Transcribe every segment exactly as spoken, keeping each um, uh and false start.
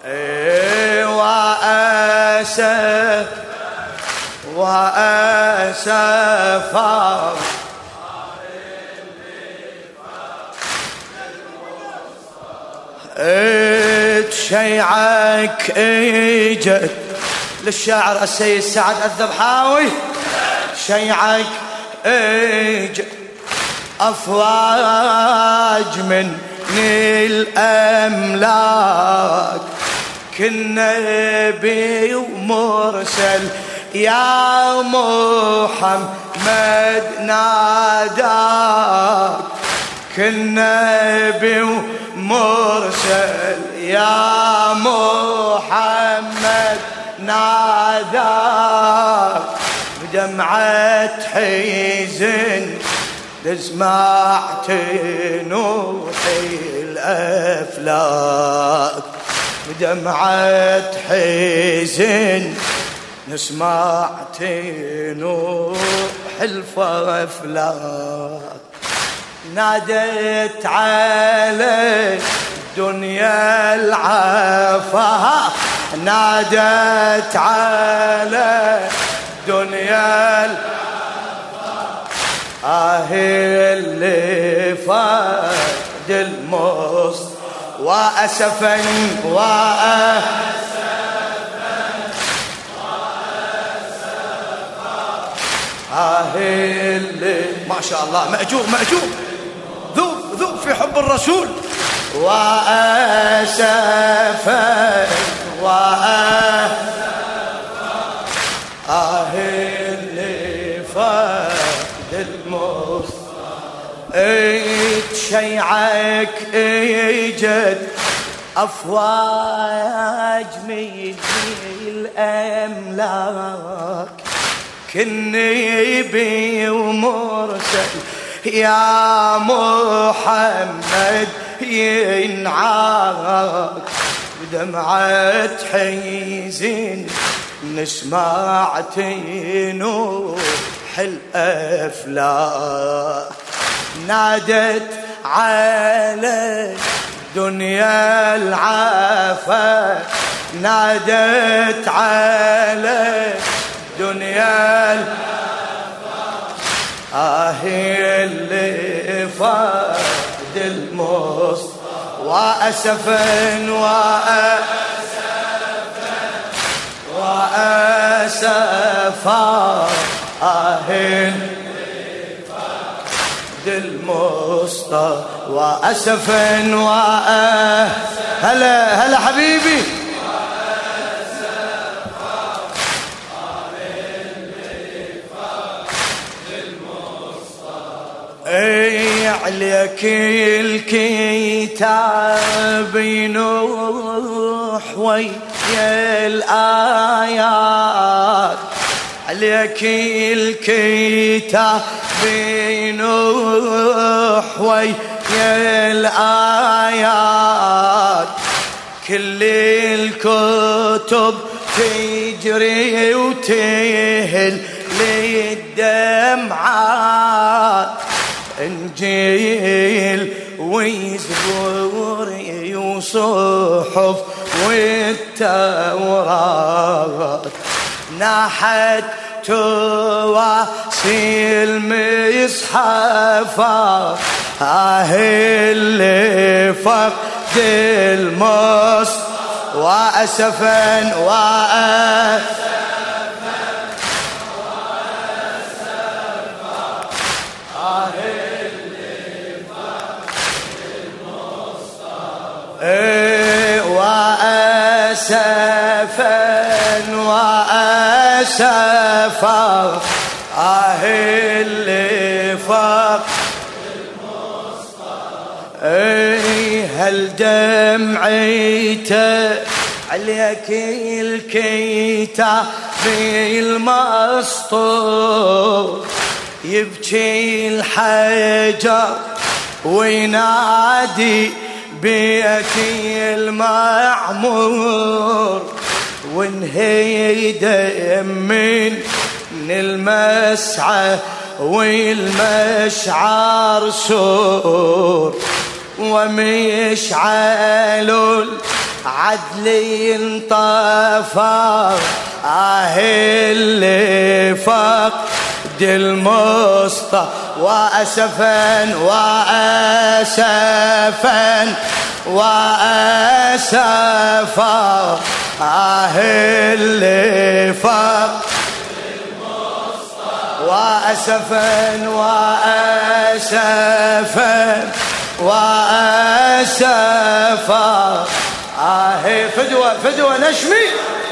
اي وأسف وأسفا شيعك اجت للشاعر السيد سعد الذبحاوي. شيعك اجت أفواج من الأملاك، كل نبي ومرسل يا محمد ناداك، كل نبي ومرسل يا محمد ناداك، بدمعة حزن سمعت نوحي الأفلاك، بدمعة حزن سمعت نوح الأفلاك، نادت على الدنيا العفا، نادت على الدنيا العفا، آه اللي فاد المصطفى وأسفا وأسفا آه اللي ما شاء الله مأجور مأجور ذوب ذوب في حب الرسول. وأسفا وأسفا آه اللي فاد المصطفى، شيعك اجت أفواج من الأملاك، كل نبي ومرسل يا محمد ينعاك، بدمعة حزن نسمعت نوح الأفلاك، نادت على دنيا العفا، نادت على دنيا العفا، آه اللي فاد المصطفى وأسفا وأسفا وأسفا آه اللي فاد المصطفى وأسفا وأسفا. هلا هلا حبيبي اي عليك الكتاب ينوح ويا الآيات، عليك الكتاب ينوح ويا الآيات، كل الكتب تجري وتهل للدمعات، إنجيل وزبور وصحف والتوراة، نحت تواسي المصحفة، آه اللي فقد المصحف وأسفا وأسفا وأسفا وأسفا آه اللي فاق المصطفى، هل دمعته عليك الكتاب المسطور، يبكي الحجر وينادي بيتي المعمور، وانهيد من المسعى والمشعر سور، ومشعل عدلي انطفى آه اللي فقد المصطفى وأسفا وأسفا وأسفا آه اللي فقد وأسفا وأسفا وأسفا آه فدوة فدوة نشمي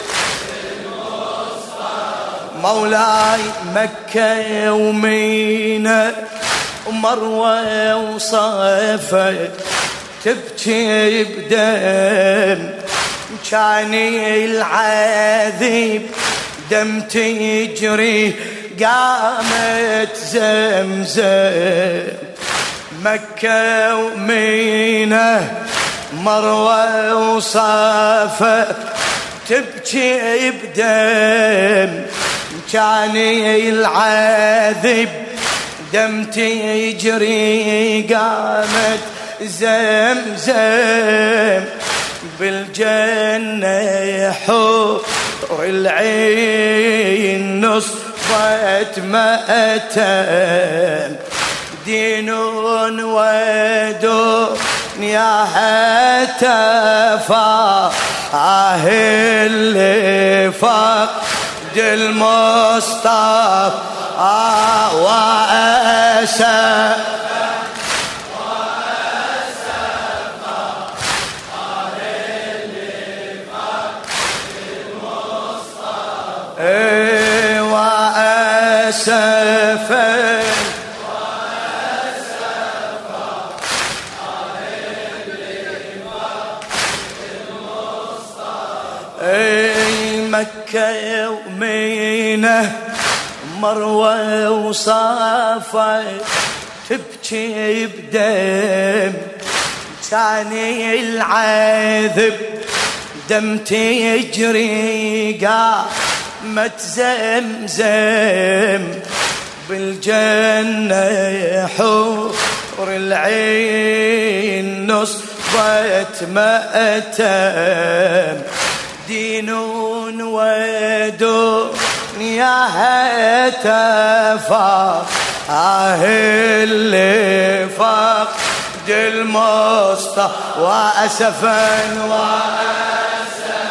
مولاي مكة يومينا ومروة وصفا تبكي بدم كان العذيب دم تجري قامت زمزم مكة ومينة مروة وصفا تبكي بدم كان العذب دم تجري قامت زمزم بالجنة حور العين نصفت مأتم دين ودنيا هتفا آه اللي فقد المصطفى آه وأسى وأسفا مكة يومينة مروة وصفا تبكي بدم ثاني العذب دم تجري قامت زمزم بالجنة حور العين نصبت مأتم دين ودنيا هتفا آه اللي فقد المصطفى وأسفا وأسفا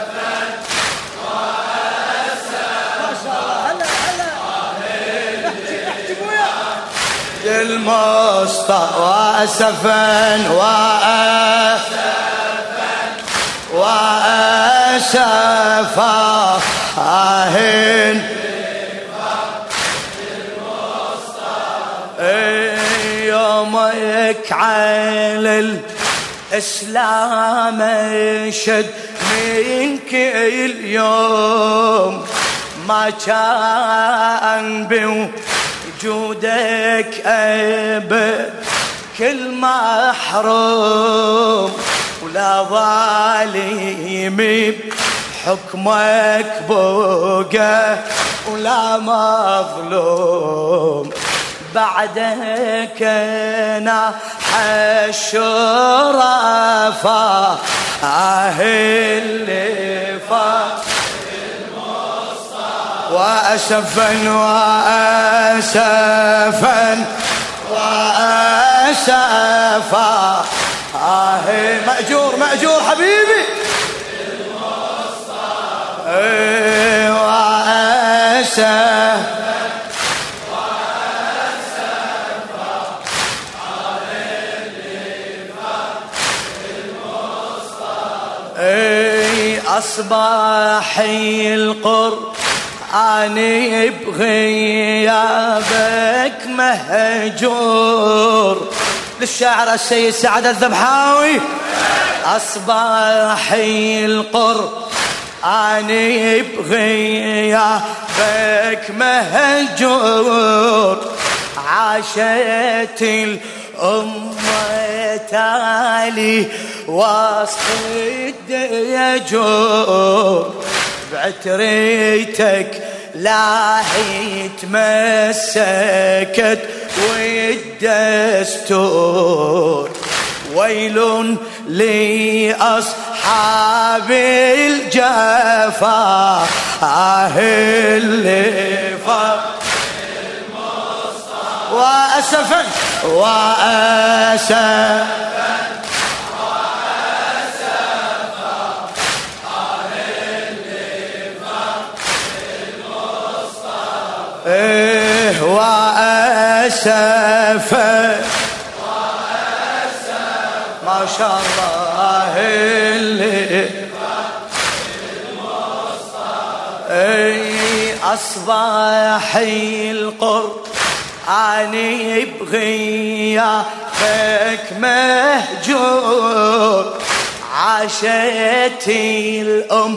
المصطفى وأسفا وأسفا وأسفا آهن يومك على الإسلام شد منك اليوم ما كان بوجودك أبد كل محروم ولا ظالم بحكمك بقى ولا مظلوم بعدك انا الشرفاء آه اللي فات وأسفا وأسفا وأسفا آه مأجور مأجور حبيبي آه وأسفا أصبح القرآن بغيابك مهجور للشاعر السيد سعد الذبحاوي أصبح القرآن بغيابك مهجور عاشت الأمة تالي وسط الديجور بعتريتك لاهي تمسكت والدستور ويل لأصحاب الجفا آه اللي فاق المصطفى وأسفا وأسفا إيه وأسفا ما شاء الله اللي إيه أصبح القرآن يبغي ياك مهجور عاشتي الأم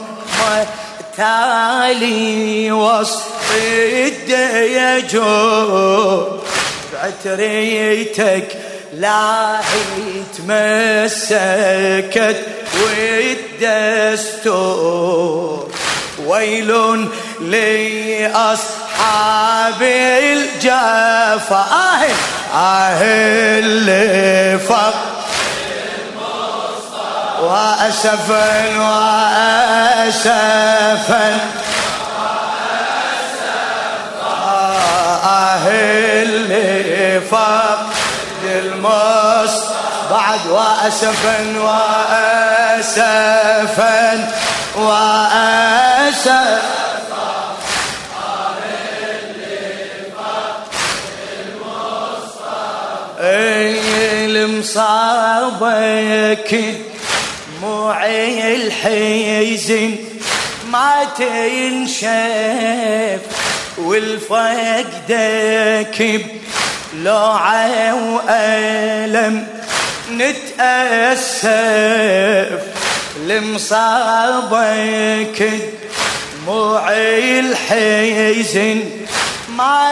تالي وسط الديجور بعتريتك لا تمسكت والدستور ويل لأصحاب الجفا آه آه اللي فق وأسفا وأسفا آه اللي فق المص بعد وأسفا وأسفا وأسفا المصابك دموعي الحزن ما تنشف والفقدك بلوعة وألم نتأسف لمصابك دموعي الحزن ما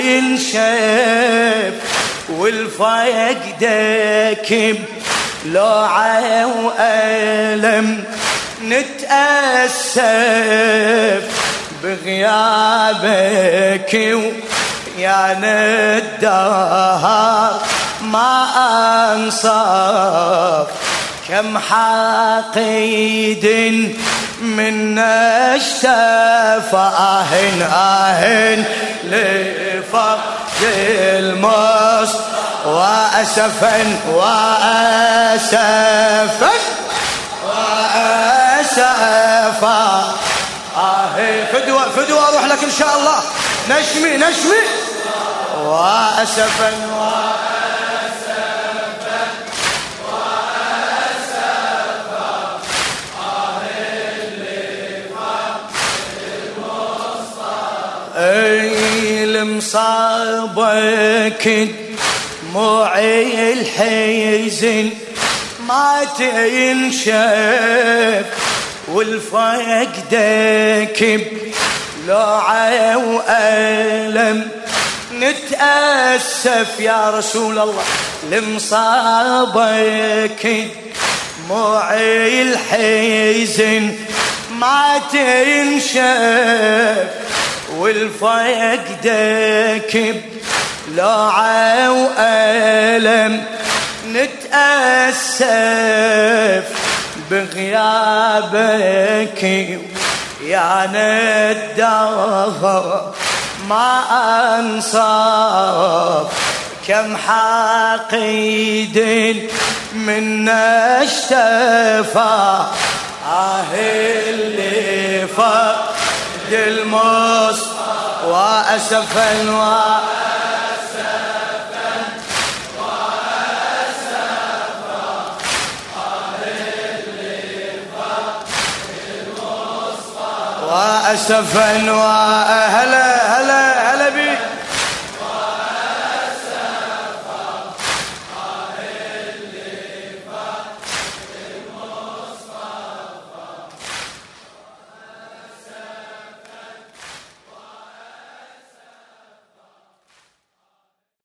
تنشف والفقدك بلوعة وألم نتأسف بغيابك يا الدهر ما أنصاف كم حقيد من اشتفى آهن آهن لفقد المص وأسفا وأسفا وأسفا آهن فدوة فدوة أروح لك إن شاء الله نشمي نشمي وأسفا وأسفا وأسفا آهن لفقد المصطفى أي المصابك دموعي الحزن ما تنشف والفقدك بلوعة وألم نتأسف يا رسول الله لمصابك دموعي الحزن ما تنشف والفقدك بلوعة وألم نتأسف بغيابك يا الدهر ما أنصاف كم حقيد من اشتفى آه اللي فقد المص وأسفا وأسفا وأسفا آه اللي فقد المص وأسفا وأهلا هلا